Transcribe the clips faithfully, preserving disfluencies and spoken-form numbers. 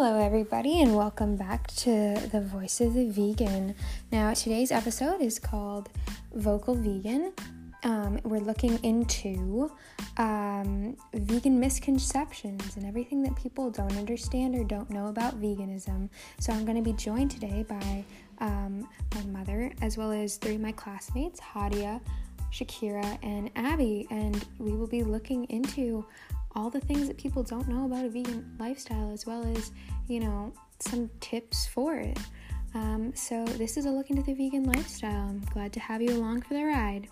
Hello everybody and welcome back to The Voice of the Vegan. Now today's episode is called Vocal Vegan. Um, we're looking into um, vegan misconceptions and everything that people don't understand or don't know about veganism. So I'm going to be joined today by um, my mother as well as three of my classmates, Hadia, Shakira, and Abby, and we will be looking into all the things that people don't know about a vegan lifestyle, as well as, you know, some tips for it. Um, so this is a look into the vegan lifestyle. I'm glad to have you along for the ride.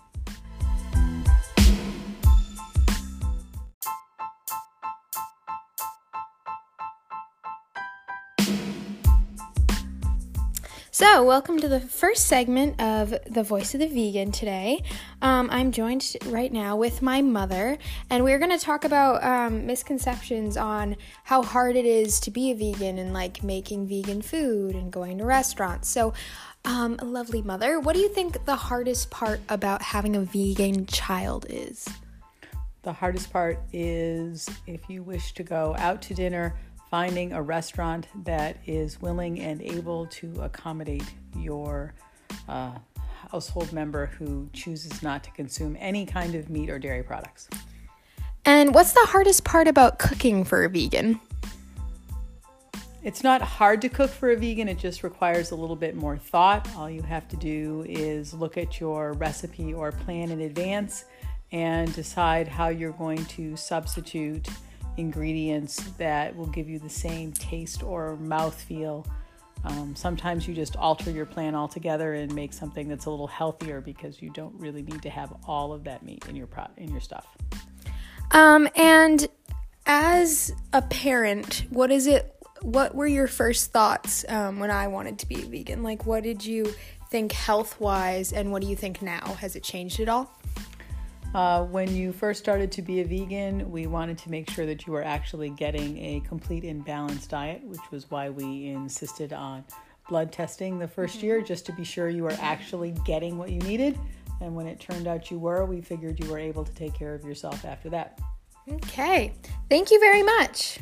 So, welcome to the first segment of The Voice of the Vegan today. Um, I'm joined right now with my mother, and we're going to talk about um, misconceptions on how hard it is to be a vegan and, like, making vegan food and going to restaurants. So, um, lovely mother, what do you think the hardest part about having a vegan child is? The hardest part is if you wish to go out to dinner, finding a restaurant that is willing and able to accommodate your uh, household member who chooses not to consume any kind of meat or dairy products. And what's the hardest part about cooking for a vegan? It's not hard to cook for a vegan, it just requires a little bit more thought. All you have to do is look at your recipe or plan in advance and decide how you're going to substitute ingredients that will give you the same taste or mouthfeel. Um, sometimes you just alter your plan altogether and make something that's a little healthier because you don't really need to have all of that meat in your pro- in your stuff. Um, and as a parent, what is it? What were your first thoughts um, when I wanted to be a vegan? Like, what did you think health-wise, and what do you think now? Has it changed at all? Uh, when you first started to be a vegan, we wanted to make sure that you were actually getting a complete and balanced diet, which was why we insisted on blood testing the first mm-hmm. year, just to be sure you were actually getting what you needed. And when it turned out you were, we figured you were able to take care of yourself after that. Okay. Thank you very much.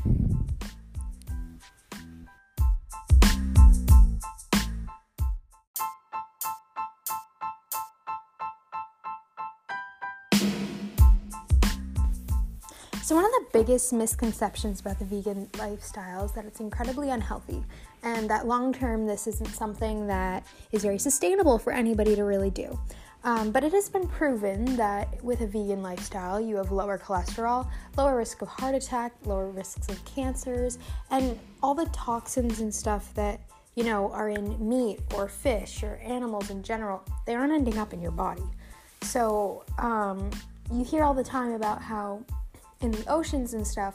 So one of the biggest misconceptions about the vegan lifestyle is that it's incredibly unhealthy, and that long-term this isn't something that is very sustainable for anybody to really do. Um, but it has been proven that with a vegan lifestyle, you have lower cholesterol, lower risk of heart attack, lower risks of cancers, and all the toxins and stuff that, you know, are in meat or fish or animals in general, they aren't ending up in your body. So um, you hear all the time about how in the oceans and stuff,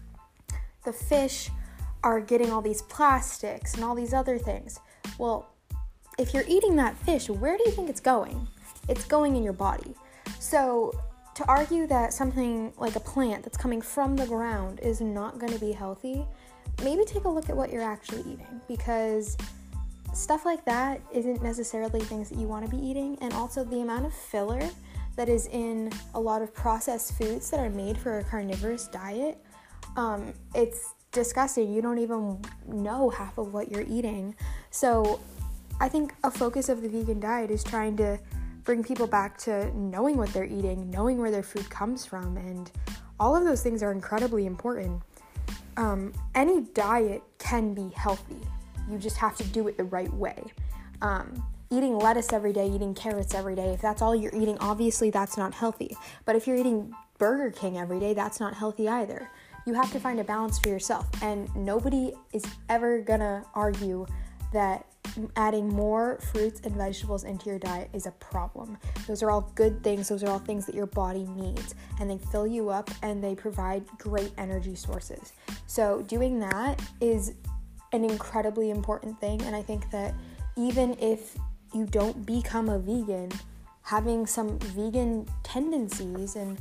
the fish are getting all these plastics and all these other things. Well, if you're eating that fish, where do you think it's going? It's going in your body. So to argue that something like a plant that's coming from the ground is not going to be healthy, maybe take a look at what you're actually eating, because stuff like that isn't necessarily things that you want to be eating. And also the amount of filler that is in a lot of processed foods that are made for a carnivorous diet, um, it's disgusting. You don't even know half of what you're eating. So I think a focus of the vegan diet is trying to bring people back to knowing what they're eating, knowing where their food comes from, and all of those things are incredibly important. Um, any diet can be healthy. You just have to do it the right way. Um, Eating lettuce every day, eating carrots every day, if that's all you're eating, obviously that's not healthy. But if you're eating Burger King every day, that's not healthy either. You have to find a balance for yourself. And nobody is ever gonna argue that adding more fruits and vegetables into your diet is a problem. Those are all good things. Those are all things that your body needs. And they fill you up and they provide great energy sources. So doing that is an incredibly important thing. And I think that even if you don't become a vegan, having some vegan tendencies and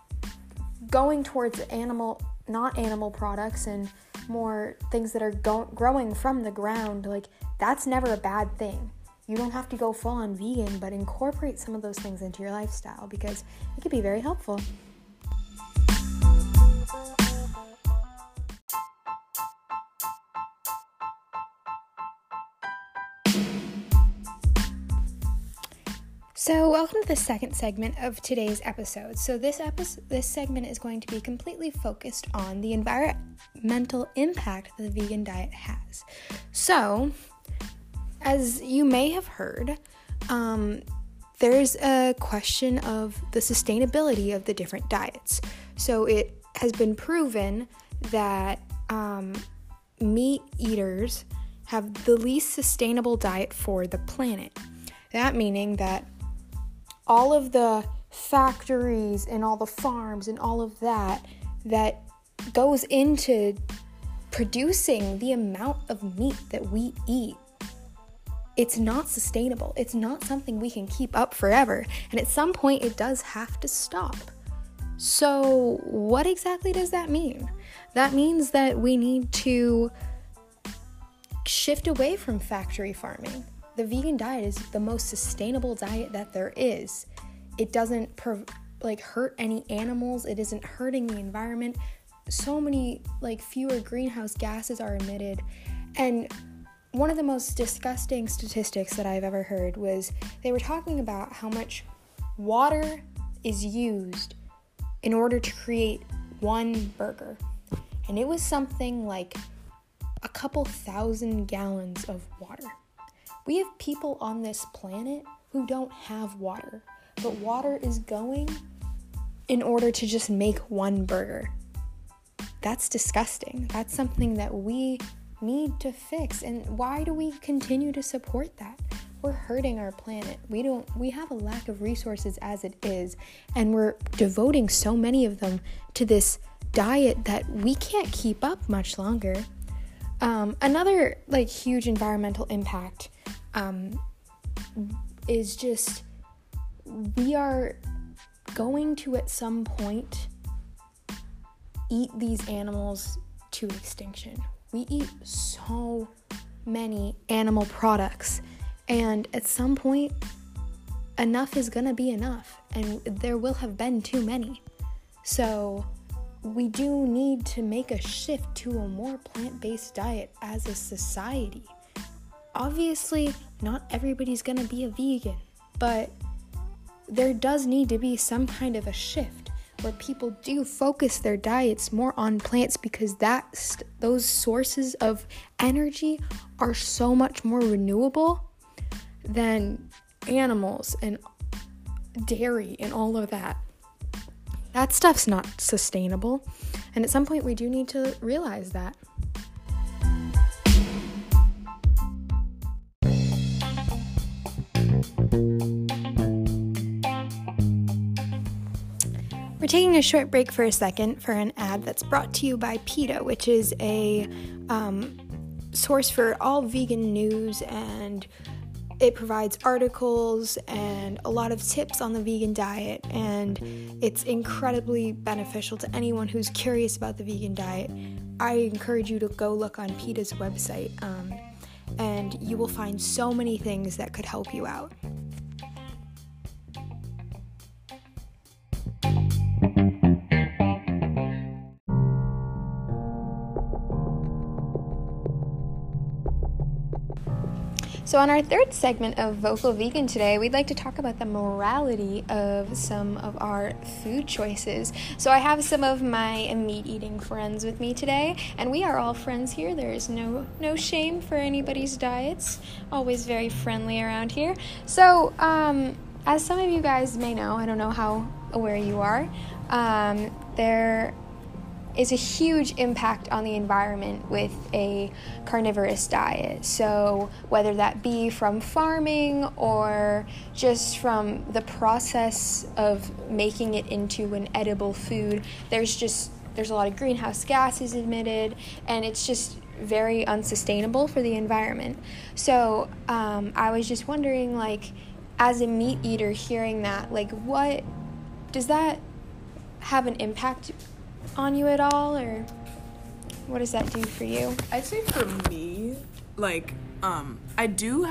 going towards animal, not animal products and more things that are go- growing from the ground, like that's never a bad thing. You don't have to go full on vegan, but incorporate some of those things into your lifestyle because it could be very helpful. So, welcome to the second segment of today's episode. So, this episode, this segment is going to be completely focused on the environmental impact that the vegan diet has. So, as you may have heard, um, there's a question of the sustainability of the different diets. So, it has been proven that um, meat eaters have the least sustainable diet for the planet. That meaning that all of the factories and all the farms and all of that that goes into producing the amount of meat that we eat, it's not sustainable. It's not something we can keep up forever. And at some point, it does have to stop. So what exactly does that mean? That means that we need to shift away from factory farming. The vegan diet is the most sustainable diet that there is. It doesn't per- like hurt any animals. It isn't hurting the environment. So many like fewer greenhouse gases are emitted. And one of the most disgusting statistics that I've ever heard was they were talking about how much water is used in order to create one burger. And it was something like a couple thousand gallons of water. We have people on this planet who don't have water, but water is going in order to just make one burger. That's disgusting. That's something that we need to fix. And why do we continue to support that? We're hurting our planet. We don't, we have a lack of resources as it is, and we're devoting so many of them to this diet that we can't keep up much longer. Um, another like huge environmental impact um, is just we are going to at some point eat these animals to extinction. We eat so many animal products, and at some point enough is gonna be enough, and there will have been too many. So we do need to make a shift to a more plant-based diet as a society. Obviously, not everybody's gonna be a vegan, but there does need to be some kind of a shift where people do focus their diets more on plants, because that's, those sources of energy are so much more renewable than animals and dairy and all of that. That stuff's not sustainable, and at some point we do need to realize that. We're taking a short break for a second for an ad that's brought to you by PETA, which is a um, source for all vegan news, and it provides articles and a lot of tips on the vegan diet, and it's incredibly beneficial to anyone who's curious about the vegan diet. I encourage you to go look on PETA's website, um, and you will find so many things that could help you out. So on our third segment of Vocal Vegan today, we'd like to talk about the morality of some of our food choices. So I have some of my meat-eating friends with me today, and we are all friends here. There is no no shame for anybody's diets. Always very friendly around here. So um, as some of you guys may know, I don't know how aware you are, um, there is a huge impact on the environment with a carnivorous diet. So whether that be from farming or just from the process of making it into an edible food, there's just there's a lot of greenhouse gases emitted, and it's just very unsustainable for the environment. So um, I was just wondering, like, as a meat eater, hearing that, like, what does that have an impact on you at all, or what does that do for you? I'd say for me, like, um, I do have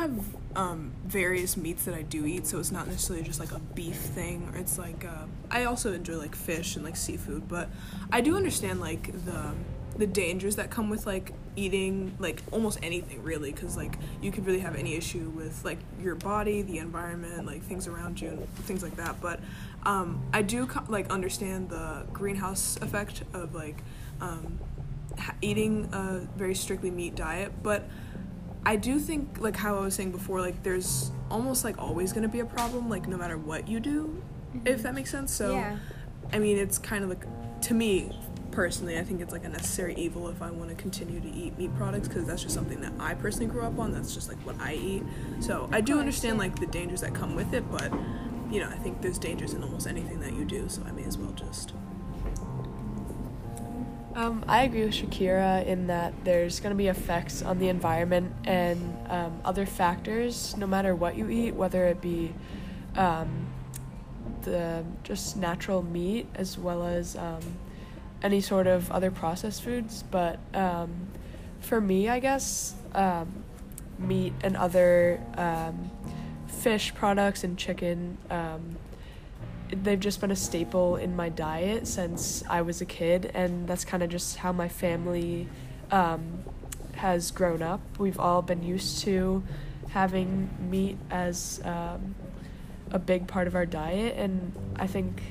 um, various meats that I do eat, so it's not necessarily just like a beef thing. Or it's like uh, I also enjoy like fish and like seafood, but I do understand like the the dangers that come with like eating like almost anything really, because like you could really have any issue with like your body, the environment, like things around you and things like that. But um, I do co- like understand the greenhouse effect of like um, ha- eating a very strictly meat diet, but I do think, like how I was saying before, like there's almost like always going to be a problem, like no matter what you do, mm-hmm. if that makes sense. So, yeah. I mean, it's kind of like, to me personally, I think it's like a necessary evil if I want to continue to eat meat products, because that's just something that I personally grew up on. That's just like what I eat. So I do understand like the dangers that come with it, but you know, I think there's dangers in almost anything that you do, so I may as well just... Um, I agree with Shakira in that there's going to be effects on the environment and um, other factors, no matter what you eat, whether it be um, the just natural meat as well as um, any sort of other processed foods. But um, for me, I guess, um, meat and other um, fish products and chicken, um, they've just been a staple in my diet since I was a kid, and that's kind of just how my family um, has grown up. We've all been used to having meat as um, a big part of our diet, and I think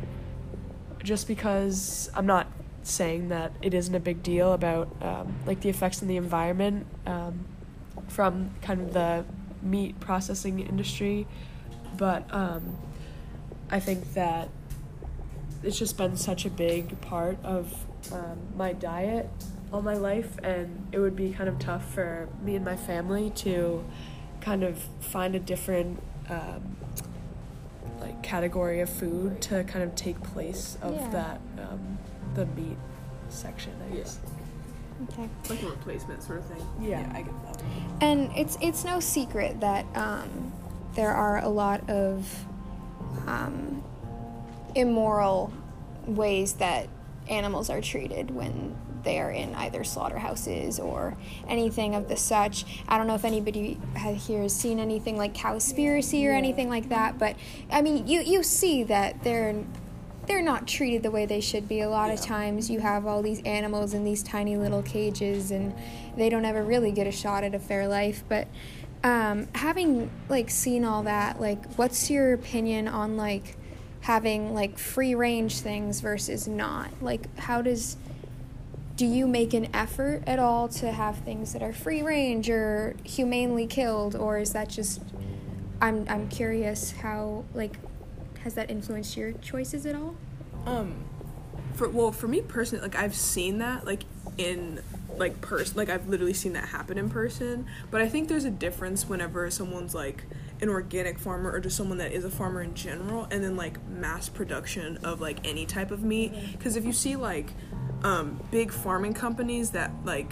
just because I'm not saying that it isn't a big deal about um, like the effects on the environment um, from kind of the meat processing industry, but um, I think that it's just been such a big part of um, my diet all my life, and it would be kind of tough for me and my family to kind of find a different um, like category of food to kind of take place of Yeah. that um, the meat section, I guess. Okay. like a replacement sort of thing. Yeah. I get that. And it's it's no secret that um, there are a lot of um, immoral ways that animals are treated when they are in either slaughterhouses or anything of the such. I don't know if anybody here has seen anything like Cowspiracy or anything like that, but I mean, you, you see that they're they're not treated the way they should be. A lot of times you have all these animals in these tiny little cages, and they don't ever really get a shot at a fair life. But um, having like seen all that, like, what's your opinion on like having like free range things versus not? Like, how does do you make an effort at all to have things that are free range or humanely killed, or is that just I'm I'm curious how like has that influenced your choices at all? Um, for well, for me personally, like I've seen that like in like person, like I've literally seen that happen in person. But I think there's a difference whenever someone's like an organic farmer or just someone that is a farmer in general, and then like mass production of like any type of meat. Because if you see like um, big farming companies that like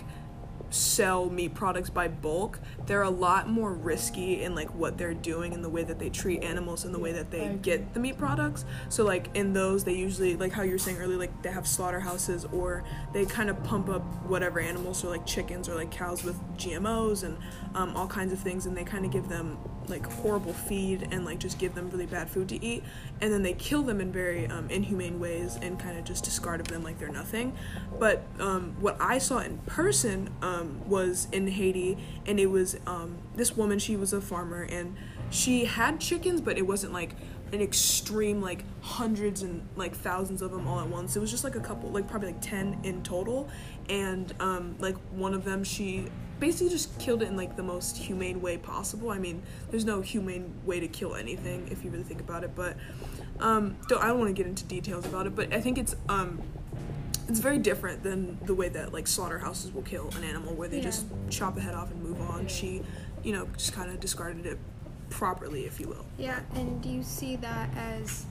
sell meat products by bulk, they're a lot more risky in like what they're doing and the way that they treat animals and the way that they get the meat products. So like in those, they usually, like how you were saying earlier, like they have slaughterhouses, or they kind of pump up whatever animals, or like chickens or like cows, with G M Os and um, all kinds of things, and they kind of give them like horrible feed and like just give them really bad food to eat, and then they kill them in very um, inhumane ways and kind of just discard of them like they're nothing. But um, what I saw in person um, was in Haiti, and it was um, this woman, she was a farmer, and she had chickens, but it wasn't like an extreme like hundreds and like thousands of them all at once. It was just like a couple, like probably like ten in total, and um, like one of them, she basically just killed it in like the most humane way possible. I mean, there's no humane way to kill anything if you really think about it, but um, don't, I don't want to get into details about it, but I think it's um, it's very different than the way that like slaughterhouses will kill an animal, where they Yeah. just chop the head off and move on. She, you know, just kind of discarded it properly, if you will. Yeah, and do you see that as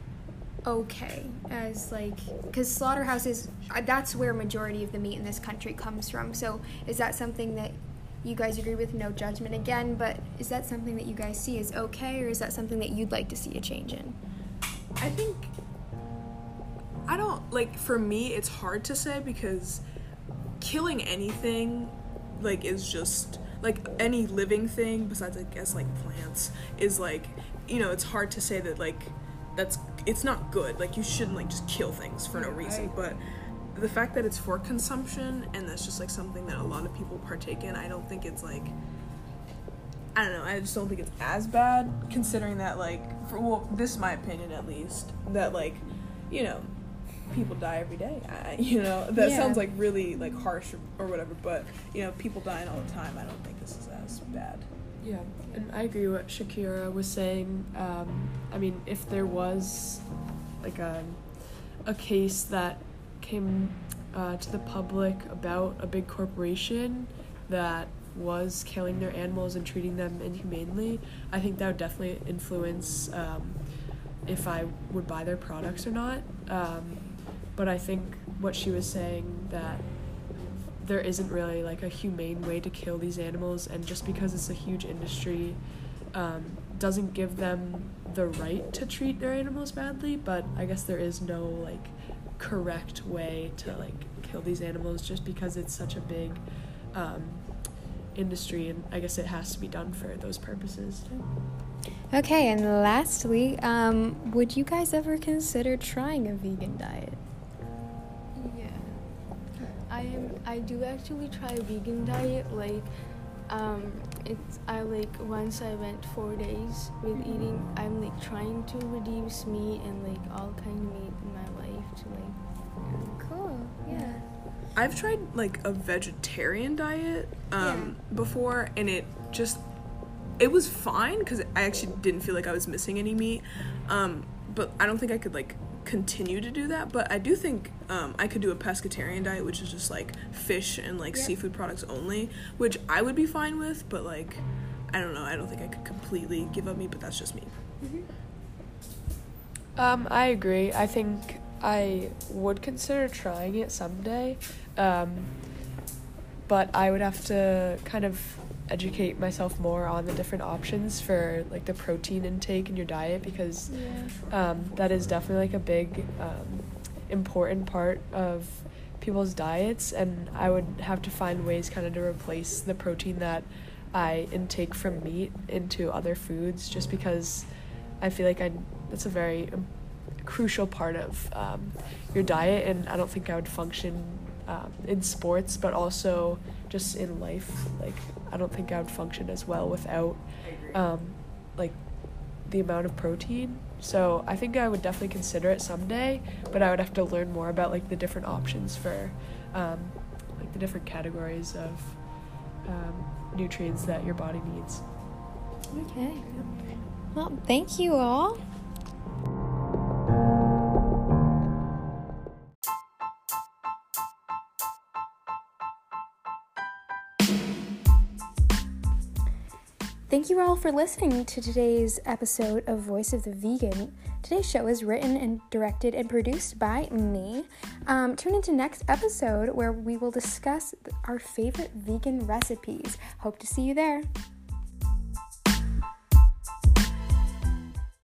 okay, as like, because slaughterhouses, uh, that's where majority of the meat in this country comes from, so is that something that you guys agree with? No judgment again, but is that something that you guys see as okay, or is that something that you'd like to see a change in? I think, I don't, like, for me, it's hard to say, because killing anything, like, is just, like any living thing besides I guess like plants is like, you know, it's hard to say that like that's it's not good. Like you shouldn't like just kill things for no reason. But the fact that it's for consumption and that's just like something that a lot of people partake in, I don't think it's like, I don't know, I just don't think it's as bad, considering that like, for, well, this is my opinion at least, that like, you know, people die every day. I, you know, that Yeah. sounds like really like harsh or, or whatever, but you know, people dying all the time. I don't think this is as bad. Yeah, and I agree with what Shakira was saying. Um, I mean, if there was like a a case that came uh, to the public about a big corporation that was killing their animals and treating them inhumanely, I think that would definitely influence um, if I would buy their products or not. Um, but I think what she was saying, that there isn't really like a humane way to kill these animals, and just because it's a huge industry um, doesn't give them the right to treat their animals badly. But I guess there is no like correct way to like kill these animals just because it's such a big um, industry, and I guess it has to be done for those purposes too. Okay, and lastly, um, would you guys ever consider trying a vegan diet? Yeah, I am. I do actually try a vegan diet. Like, um, it's I like once I went four days with eating. I'm like trying to reduce meat and like all kind of meat in my life to like. Cool, yeah. I've tried like a vegetarian diet um, before, and it just it was fine because I actually didn't feel like I was missing any meat. Um, but I don't think I could like continue to do that. But I do think um, I could do a pescatarian diet, which is just like fish and like Yep. seafood products only, which I would be fine with. But like, I don't know. I don't think I could completely give up meat, but that's just me. Um, I agree. I think I would consider trying it someday, um, but I would have to kind of educate myself more on the different options for like the protein intake in your diet, because um, that is definitely like a big um, important part of people's diets, and I would have to find ways kind of to replace the protein that I intake from meat into other foods, just because I feel like I that's a very um, crucial part of um, your diet, and I don't think I would function um, in sports, but also just in life. Like, I don't think I would function as well without um, like the amount of protein. So I think I would definitely consider it someday, but I would have to learn more about like the different options for um, like the different categories of um, nutrients that your body needs. Okay. Well, thank you all. Thank you all for listening to today's episode of Voice of the Vegan. Today's show is written and directed and produced by me. Um, tune into next episode where we will discuss our favorite vegan recipes. Hope to see you there.